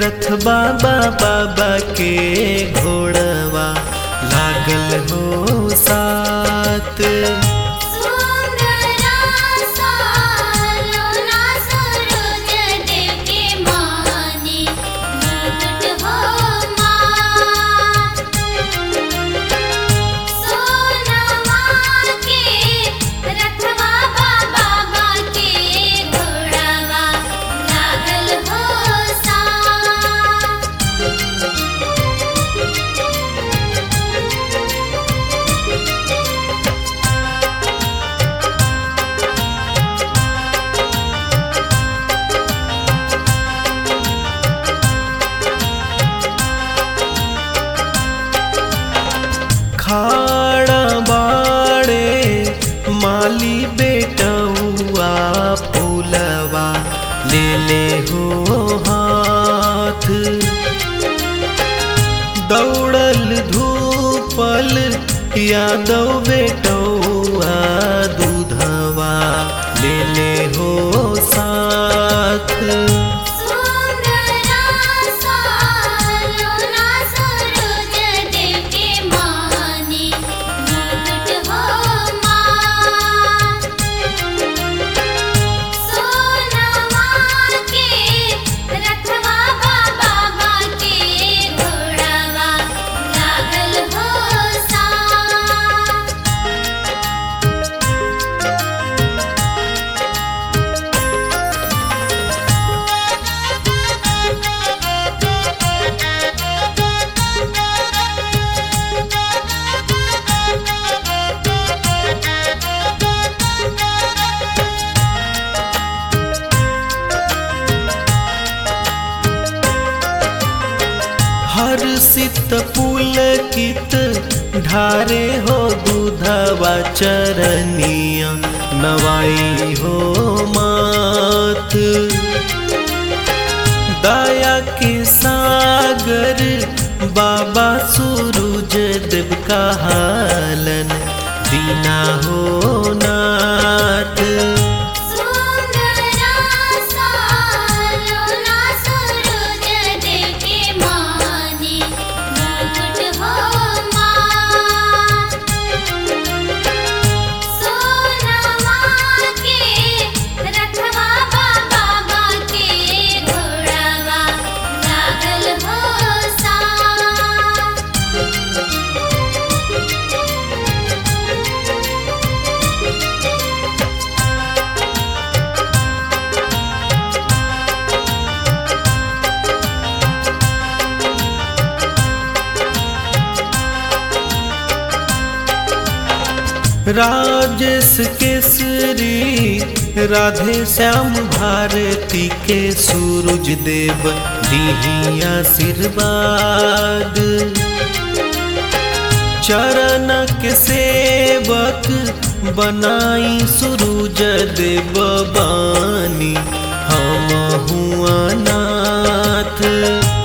रथ बाबा बाबा के घोड़वा लागल हो साथ। खाड़ा बाड़े माली बेटौआ फूलवा ले ले हो हाथ। दौड़ल धूपल यादव बेटौआ दूधवा ले ले हो साथ। हर्षित पुलकित ढारे हो दूधवा चरनिया नवाई हो माथ। दया के सागर बाबा सूरज देव का हालन दीना हो नाथ। राजेश केसरी राधे श्याम भारती के सूरज देव दीही आशीर्वाद। चरण के सेवक बनाई सूरज देव बानी हम हुआ नाथ।